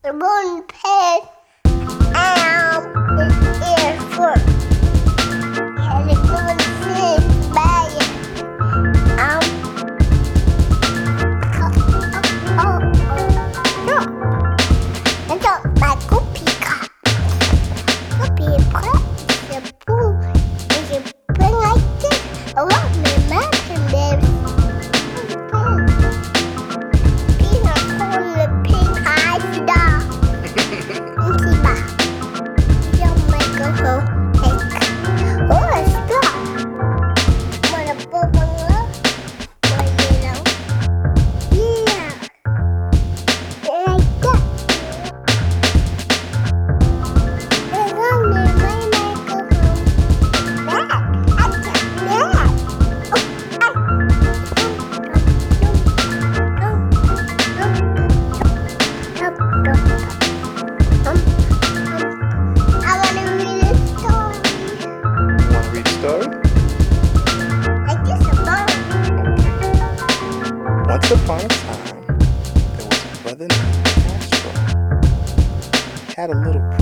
The moon pig his ear first. And the moon pig by it. And so my cookie cut. Cookie cut is a boo. Is a bring like this. I love my mountain baby. Peanut corn the pink eyes dog. Kiba. You'll make a whole cake. Oh, it's good. Want a bubble? Well, you know. Yeah. Like that. And on me, my microphone. Back. I got that. I want to read a story. You want to read a story? Like this about. Once upon a time, there was a brother named Castro. He had a little